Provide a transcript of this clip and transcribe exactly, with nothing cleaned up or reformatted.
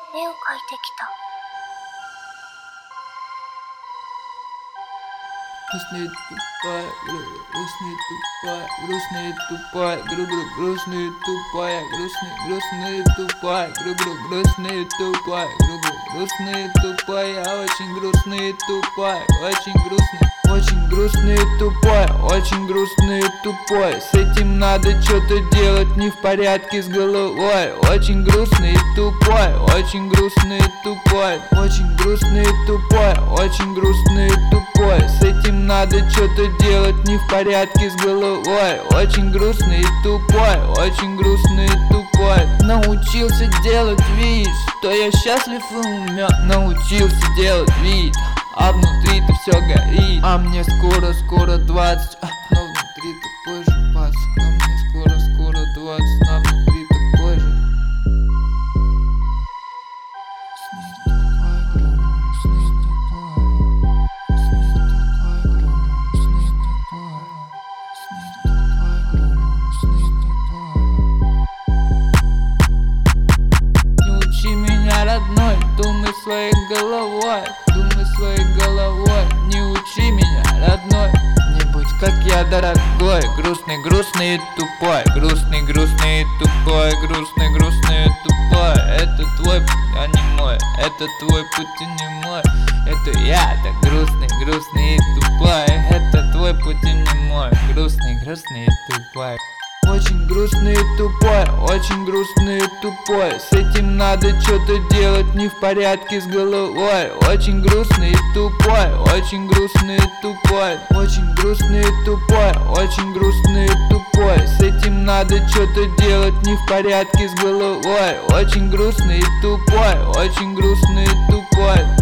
絵を描いてきた。 Грустный тупая, грустный тупая, грустный тупая, гру-гру, грустный тупая, грустный, грустный тупая, гру-гру, грустный тупая, гру-гру, грустный тупая, очень грустный тупая, очень грустный, очень грустный тупой, очень грустный тупой. С этим надо что-то делать, не в порядке с головой. Очень грустный тупой, очень грустный тупой, очень грустный тупой, очень грустный тупой. С этим надо что-то делать, не в порядке с головой. Очень грустный тупой, очень грустный тупой. Научился делать вид, что я счастлив и умен. Научился делать вид, а внутри-то все горит. А мне скоро-скоро двадцать, а, но внутри такой же пацак. А мне скоро-скоро двадцать, а внутри такой же. Не учи меня, родной, думай своей головой, думай своей головой. Не учи меня, родной, не будь как я, дорогой. Грустный, грустный и тупой, грустный, грустный и тупой, грустный, грустный и тупой. Это твой путь, а не мой, это твой путь, а не мой. Это я так грустный, грустный и тупой. Это твой путь, а не мой. Грустный, грустный и тупой. Очень грустный и тупой, очень грустный и тупой. С этим надо что-то делать, не в порядке с головой. Очень грустный и тупой, очень грустный и тупой, очень грустный и тупой, очень грустный и тупой. С этим надо что-то делать, не в порядке с головой. Очень грустный и тупой, очень грустный и тупой.